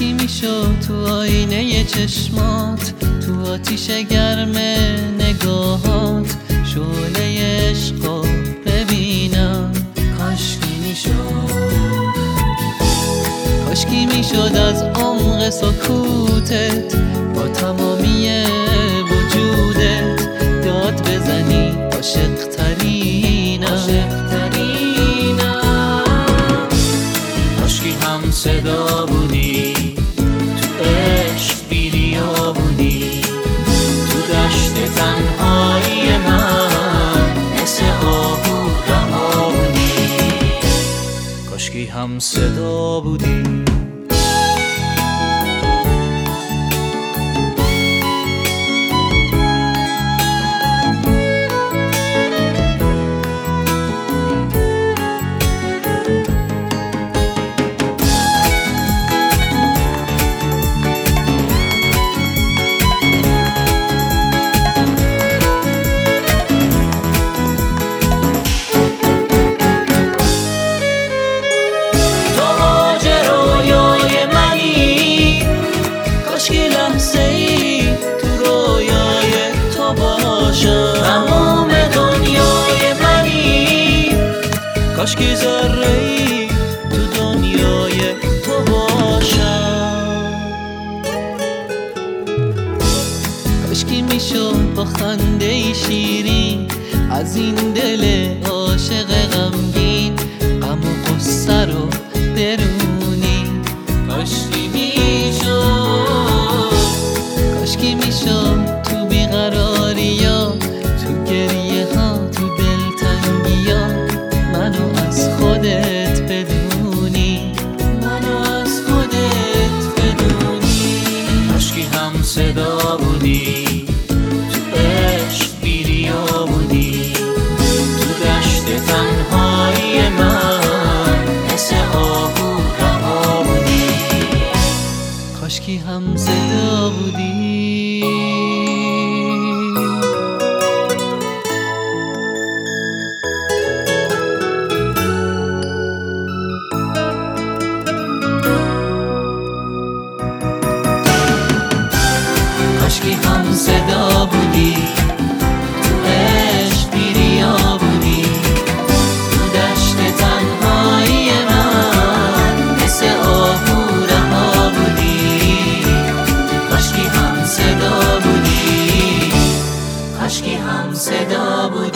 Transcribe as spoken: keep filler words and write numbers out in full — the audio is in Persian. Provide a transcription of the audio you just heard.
کاشکی میشد تو آینه چشمات، تو آتیش گرم نگاهات شعله عشقو ببینم. کاشکی میشد، کاشکی میشد از عمق سکوتت با تمامی وجودت داد بزنی عاشق ترینم. کاشکی هم صدا بودی، تو عشق بیریا بودی، تو دشت تنهایی من مثل آهو رها بودی. کاشکی هم صدا بودی. تمام دنیای منی، کاشکی ذره‌ای تو دنیای تو باشم. کاشکی میشد با خنده شیرین از این دل عاشق غمگین غم و غصه رو برونی. کاشکی میشد، کاشکی میشد تو بیقراری ها، تو گریه ها، تو دلتنگی ها منو از خودت بدونی، منو از خودت بدونی. کاشکی هم صدا بودی، تو عشق بیریا بودی، تو دشت تنهایی من مثل آهو رها بودی. کاشکی هم صدا بودی. کاشکی هم صدا بودی، تو عشق بیریا بودی، تو دشت تنهایی من مثل آهو رها بودی. کاشکی هم صدا بودی، کاشکی هم صدا بودی.